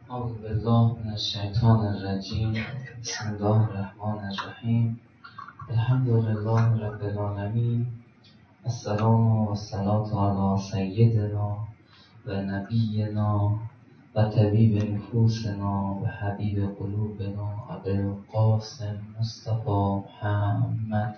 أعوذ بالله من الشیطان الرجیم. بسم الله الرحمن الرحیم. الحمد لله رب العالمین. السلام و الصلاة علی سیدنا و نبینا و طبیب نفوسنا و حبیب قلوبنا ابوالقاسم مصطفی محمد.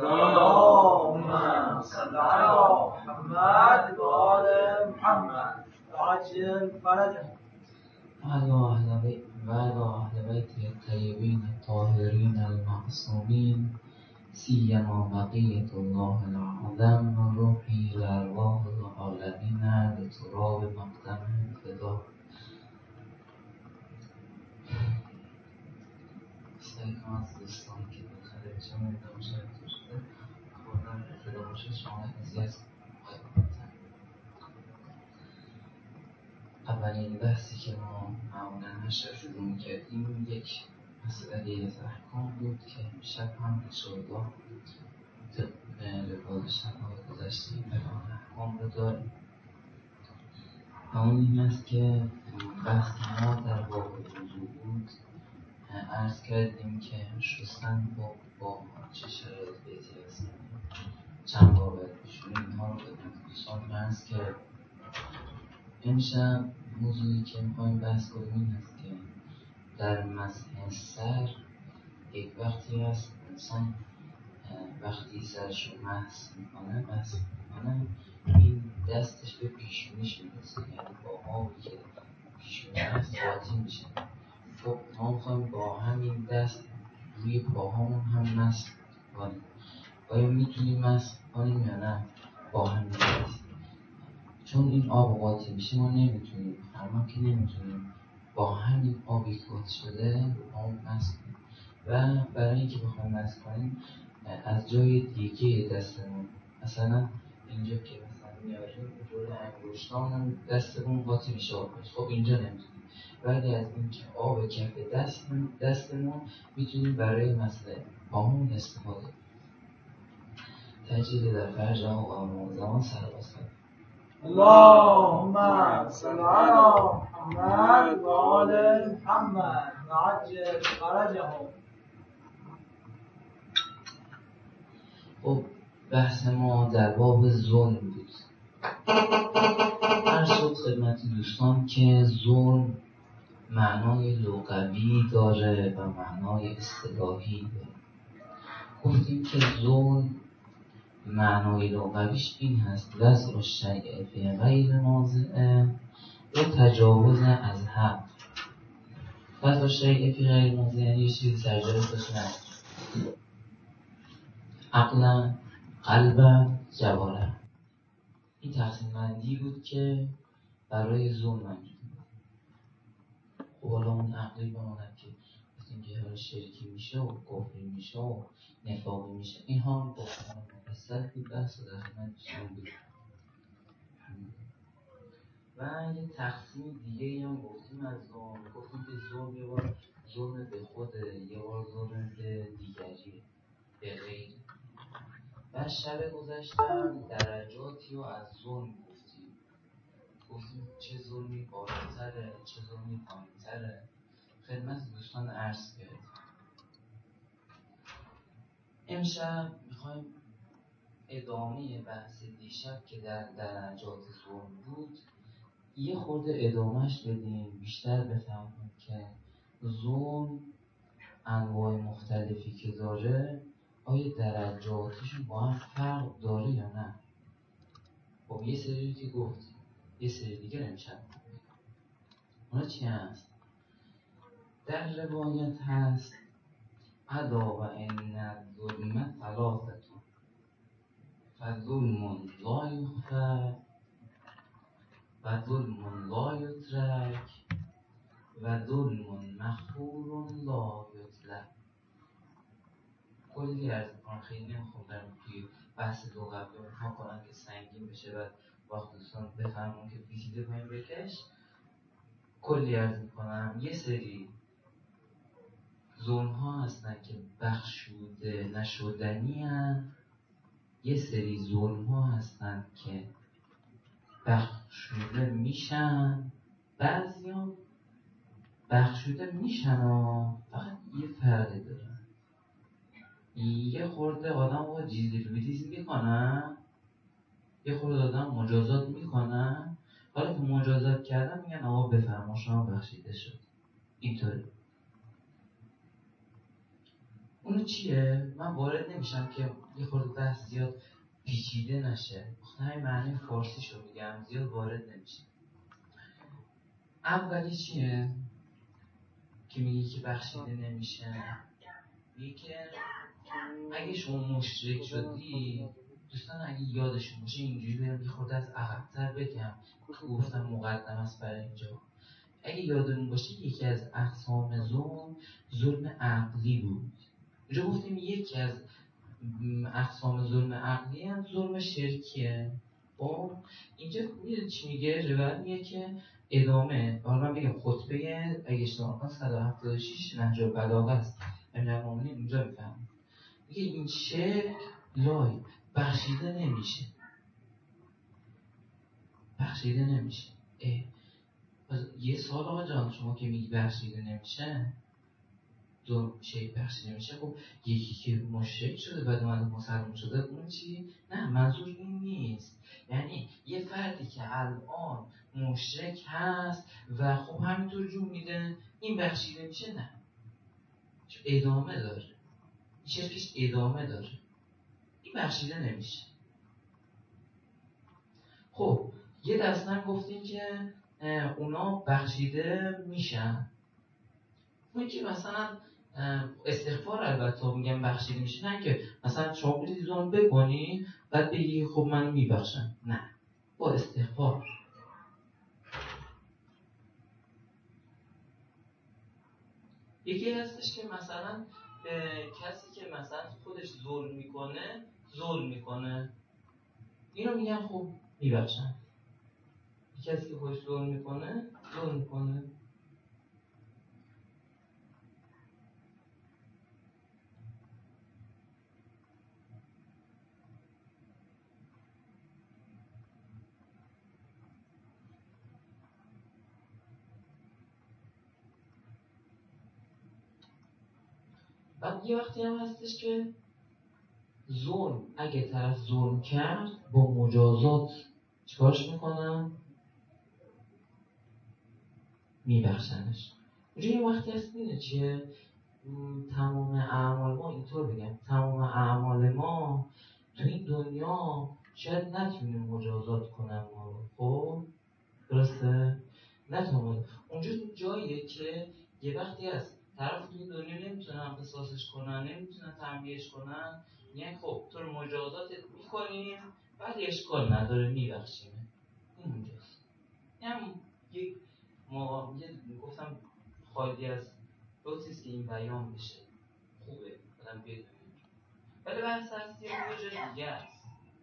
اللهم صل على محمد و آل محمد عجل فرجهم و اهل بیت الطیبین الطاهرین المعصومین، سیما بقیة الله العظم و روحی الارواح العالمین لتراب مقدمهم فدا. سعی کنم از دوستان که بالاخره چه مونده باشه تو شده خوردن ابتدا باشه شما اذیت اولین بحثی که ما معمولا نشر شروع می‌کردیم یک مسئله از احکام بود که امشب هم انشاءالله لباس شب‌های گذشته بیان احکام رو داریم و اون این است که بحث ما در باب وضو بود. عرض کردیم که شستن با چه شرایطی هست، چند بار باید بشوریم، اینها رو خدمت دوستان عرض کرد. امشب موضوعی که می‌خوایم بحث کنیم این است که در مسح سر یک وقتی هست انسان وقتی سرش رو مسح میکنه این دستش به پیشونیش میرسه، یعنی با آبی که پیشونی هست قاطی میشه. خب ما میخوایم با همین دست روی پاهامون هم مسح کنیم. آیا میتونیم مسح کنیم یا نه با همین دست؟ چون این آب قاطی میشه ما نمیتونیم، ما که نمیتونیم با همین آبی که قاطی شده آب مسح کنیم. و برای اینکه بخوایم مسح کنیم از جای دیگه دستمون، مثلا اینجا که مثلا میاریم جلوی انگشتامون دستمون قاطی میشه آب، خب اینجا نمیتونیم، ولی از این که آب کف دستمون میتونیم برای مسح پامون استفاده کنیم. تجدید در فرج آقا امام زمان صلوات کنیم. اللهم صل على محمد و آل محمد عجل فرجهم. خب بحث ما در باب ظلم بود. عرض شد خدمت دوستان که ظلم معنای لغوی داره و معنای اصطلاحی داره. گفتیم که ظلم معنای لغویش این هست وضع الشیء فی غیر موضعه و تجاوز از حق. وضع الشیء فی غیر موضعه یعنی یه چیزی سر جای خودش نیست، عقلا، قلبا، جواره. این تقسیم بندی بود که برای ظلم انجام بود. خب حالا اون عقلی بماند که گفتیم که هر شرکی میشه و کفری میشه و نفاقی میشه، این هم گفتن مفصل بود، بحث در خدمت دوستان بود. و یه تقسیم دیگه هم گفتیم از ظلم. گفتیم که ظلم یه بار ظلم به خوده، یه بار ظلم به دیگری، به غیر. و شب گذشتم درجاتی رو از ظلم گفتیم چه ظلمی بالاتره چه ظلمی پایین‌تره، خدمت دوستان عرض کردیم. امشب میخوایم ادامه بحث دیشب که در درجات ظلم بود یه خورده ادامهش بدیم، بیشتر بفهمیم که ظلم انواع مختلفی که داره آیا درجاتشون با هم فرق داره یا نه. خب یه سری که گفتیم، یه سری دیگه امشب اونا چی هست؟ در روایت هست ادا و ان الظلم ثلاثه فظلم لا یغفر و ظلم لا یترک و ظلم مغفور لا یطلب. کلی از آن خیلی نمیخوام در توی بحث لغوی ها کنم که سنگین بشه و وقت دوستان بفهمون که پیچیده کنیم بکش. کلی عرض میکنم یه سری ظلم ها هستن که بخشوده نشدنی هستن، یه سری ظلم ها هستن که بخشوده میشن، بعضی هم بخشوده میشن فقط یه فرقی دارن. یه خورده آدم با جیزی بیتیز میکنن، یه خورده آدم مجازات میکنن. حالا که مجازات کردن میگن آقا بفرما شما بخشیده شد. اینطوری. اونو چیه؟ من وارد نمیشم که یه خورده بحث زیاد پیچیده نشه. همین معنی فارسی شو میگم، زیاد وارد نمیشم. اولی چیه که میگی که بخشیده نمیشه؟ میگه که اگه شما مشرک شدی، دوستان اگه یادشون باشه اینجوری بریم یه خورده از عقب‌تر بگم که گفتم مقدم است برای اینجا. اگه یادمون باشه یکی از اقسام ظلم عقلی بود. اینجا گفتیم یکی از اقسام ظلم عقلی هم ظلم شرکیه. اینجا میدونی چی میگه؟ روایت میگه که ادامه، حالا من بگم خطبه اگه اشتباه کنم 176 نهج البلاغه است. امیرالمومنین اونجا میفهمم میگه این شرک لای بخشیده نمیشه. بخشیده نمیشه. یه سوال آقا جان، شما که میگی بخشیده نمیشه، دو شی بخشیده نمیشه، خب یکی که مشرک شده بعد اومده مسلمان شده اون چی؟ نه، منظور این نیست. یعنی یه فردی که الان مشرک هست و خب همینطور جون میده، این بخشیده میشه؟ نه، چون ادامه داره، شرکش ادامه داره، این بخشیده نمیشه. خب یه دسته هم گفتیم که اونا بخشیده میشن. اون که مثلا استغفار البته میگم بخشیده میشه، نه که مثلا شما بریدی ظلم بکنی بعد بگی خب من میبخشم. نه، با استغفار. یکی هستش که مثلا کسی که مثلا خودش ظلم میکنه اینو میگن خب میبخشن. کسی که خودش ظلم میکنه بعد یه وقتی هم هستش که ظلم، اگه طرف ظلم کرد با مجازات چیکارش میکنن؟ میبخشنش. اونجا یه وقتی هست میده چیه؟ تمام اعمال ما، اینطور بگم، تمام اعمال ما تو این دنیا شاید نتونیم مجازات کنم ما رو. خب درسته؟ نتونم. اونجا جاییه که یه وقتی هست طرف تو این دنیا نمیتونن قصاصش کنن، نمیتونن تنبیهش کنن، یعنی خب تو رو مجازات میکنیم بعد اشکال نداره میبخشیم. این اونجاست. یعنی یک گفتم خالی از لطفیست که این بیان بشه، خوبه آدم بدونیم. ولی بحث هستی یه جای دیگه است.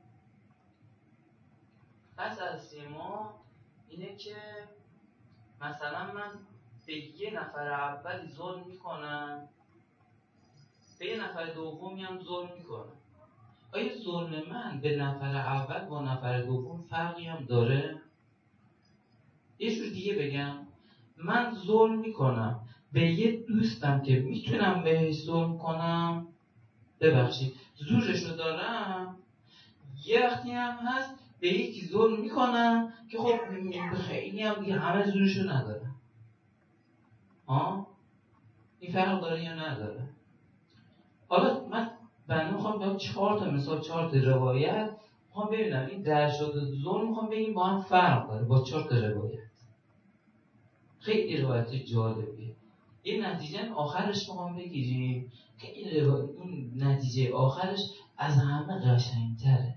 بحث هستی ما اینه که مثلا من به یه نفر اولی ظلم میکنم، به یه نفر دومی هم ظلم میکنم. آیا ظلم من به نفر اول با نفر دوم فرقی هم داره؟ یه جور دیگه بگم، من ظلم میکنم به یه دوستم که میتونم بهش ظلم کنم، ببخشید زورشو دارم. یه وقتی هم هست به یکی ظلم میکنم که خب خیلی هم دیگه همه زورشو ندارم. این فرق داره یا نداره؟ حالا من بنده میخوام بگم 4 تا مثال، 4 تا روایت میخوام ببینم این درجات ظلم میخوام بگیم با هم فرق داره با 4 تا روایت. خیلی روایت جالبیه. یه نتیجه آخرش میخوام بگیریم که این نتیجه آخرش از همه قشنگتره.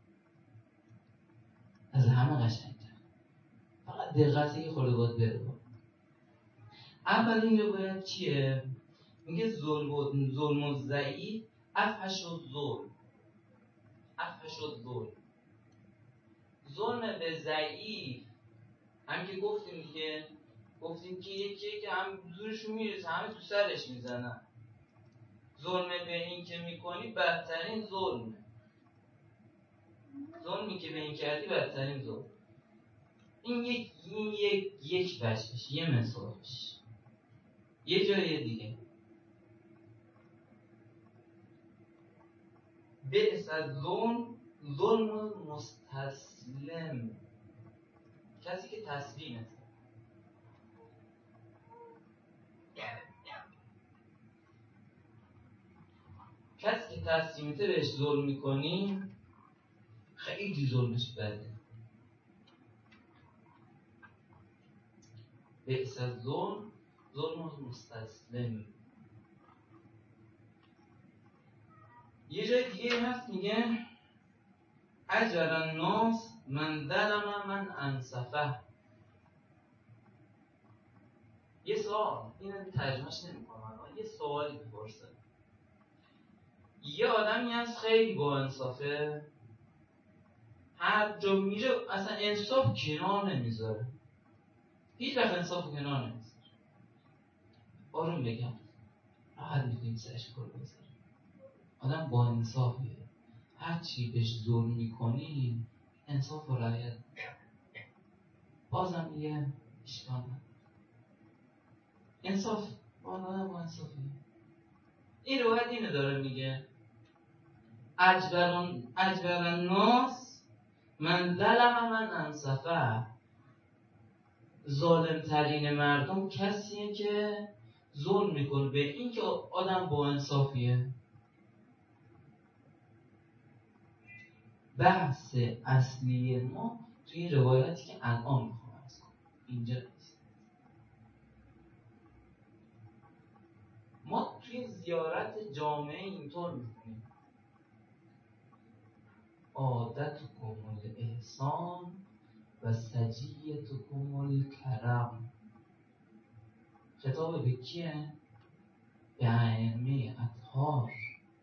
از همه قشنگتره. فقط دقتی که خورده باید بره. اولین روایت چیه؟ میگه ظلم و ضعیف افحش و ظلم. ظلم به ضعیف هم که گفتیم که یکی که هم زورشون میرسه همه تو سرش میزنن. ظلم به این که میکنی بدترین ظلمه. ظلمی که به این کردی بدترین ظلم. این یک بچش، یه مثالش. یه جای دیگه بئس ظلم مستسلم، کسی که تسلیمه. کسی که تسلیمته بهش ظلم میکنی خیلی ظلمش بده. بئس ظلم مستسلم. یه جای دیگه هست میگه اجر الناس من ظلم من انصفه. یه سوال، اینو ترجمهش نمی‌کنم، یه سوالی بپرسه. یه آدمی هست خیلی با انصافه، هر جا میره اصلا انصاف کنار نمیذاره، هیچ وقت انصاف کنار نمیذاره. آروم بگم راحت میتونید سرش کار بذاره. آدم با انصافیه، هر چی بهش ظلم میکنی انصاف رو رعایت بازم میگه اشکال نداره. انصاف آدم با انصافیه. این روایت اینو داره میگه اجبر الناس من ظلم من انصفه. ظالم ترین مردم کسیه که ظلم میکنه به این که آدم با انصافیه. بحث اصلی ما توی این روایتی که الان میخوام عرض کنم اینجا نیست. ما توی زیارت جامعه اینطور میکنیم عادتکم الاحسان و سجیتکم الکرم. خطاب به کیه؟ به ائمه اطهار.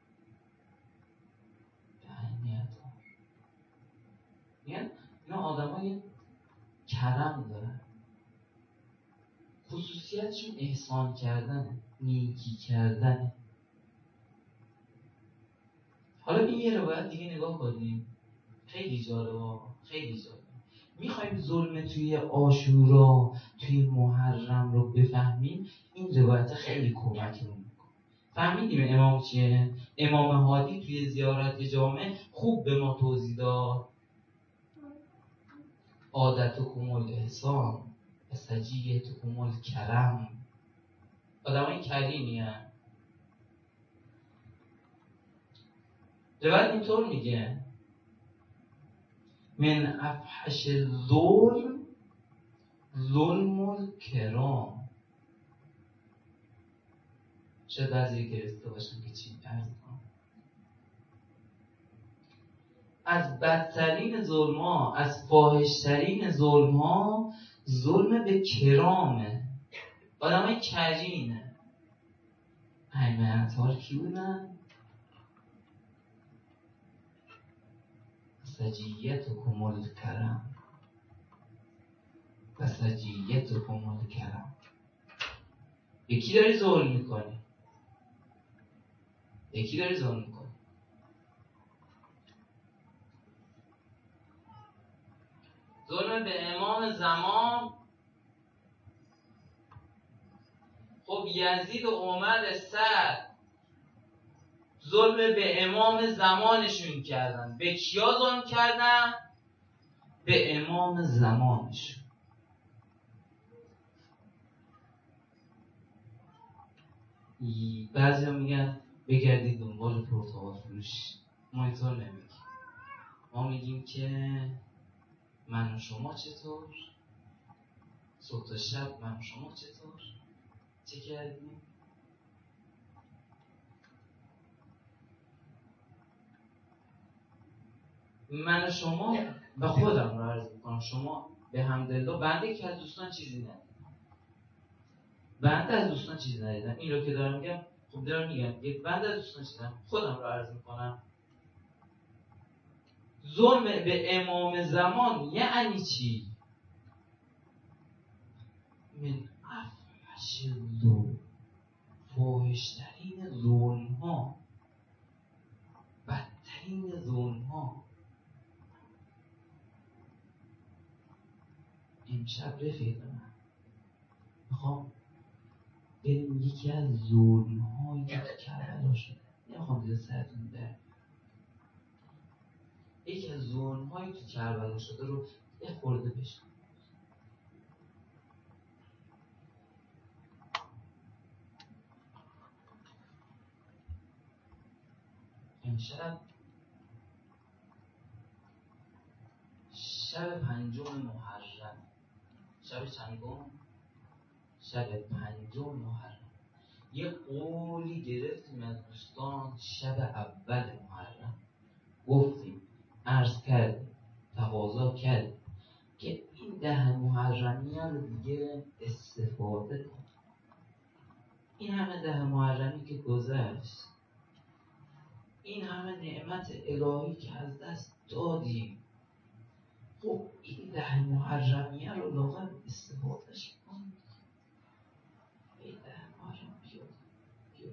یعنی اینا آدم های کرم دارن، خصوصیتشون احسان کردنه، نیکی کردنه. حالا این یه روایت دیگه نگاه کنیم، خیلی جالبه، خیلی جالبه. میخوایم ظلم توی عاشورا توی محرم رو بفهمیم، این روایت خیلی کمکمون میکنه. فهمیدیم امام چیه؟ امام هادی توی زیارت جامع خوب به ما توضیح داد عادتکم الاحسان و سجیتکم الکرم. آدمای کریمی هستند. روایت اینطور میگه من افحش الظلم ظلم الکرام. شاید بعضی گرفته باشن که چی عرض کنم. از بدترین ظلم ها، از فاحشترین ظلم ها ظلم به کرامه، آدم های کرینه. ائمه اطهار کی بودن؟ سجیتکم الکرم و سجیتکم الکرم. یکی داری ظلم میکنی، یکی داری ظلم میکنی. ظلم به امام زمان. خب یزید و عمر سعد ظلم به امام زمانشون کردن. به کیا ظلم کردن؟ به امام زمانشون. بعضی ها میگن بگردید دنبال پرتقال فروش. ما اینطور نمیگیم. ما میگیم که من و شما چطور؟ صبح تا شب من و شما چطور؟ چه کردیم؟ من و شما به خودم رو عرض میکنم، شما به حمدالله بنده که از دوستان چیزی ندیدم. بنده از دوستان چیزی ندیدم. این رو که دارم میگم، خب دارم میگم یک بنده از دوستان چیزی ندیدم، خودم رو عرض میکنم. ظلم به امام زمان یعنی چی؟ من افحش الظلم، فاحشترین ظلم ها، بدترین ظلم ها. امشب رفیق من میخوام بریم یکی از ظلم‌هایی که تو کربلا شده، نمیخوام دیگه سرتون برم، یکی از ظلم‌هایی که کربلا شده رو یه خورده بشن. امشب شب 5 محرم. شب چندم؟ شب 5 محرم. یه قولی گرفتیم از دوستان شب اول محرم، گفتیم عرض کردیم تقاضا کردیم که این 10 محرمیه رو دیگه استفاده کنیم. این همه 10 محرمی که گذشت، این همه نعمت الهی که از دست دادیم، خب این 10 محرمیه رو لااقل استفادهش کنیم.